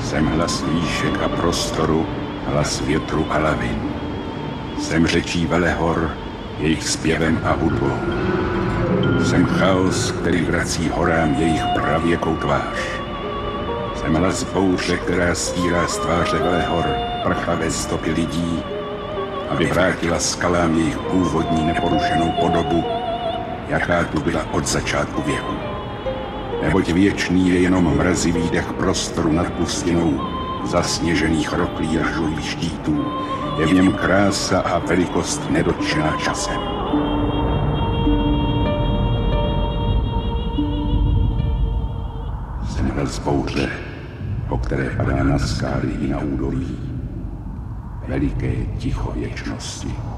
Jsem hlas výšek a prostoru, hlas větru a lavin. Jsem řečí velehor, jejich zpěvem a hudbou. Jsem chaos, který vrací horám jejich pravěkou tvář. Jsem hlas bouře, která stírá z tváře velehor prchavé stopy lidí, aby vrátila skalám jejich původní neporušenou podobu, jaká tu byla od začátku věku. Neboť věčný je jenom mrazivý dech prostoru nad pustinou, zasněžených roklí a žluvých štítů, je v něm krása a velikost nedotčená časem. Jsem hlas bouře, po které padá na skály i na údolí, veliké ticho věčnosti.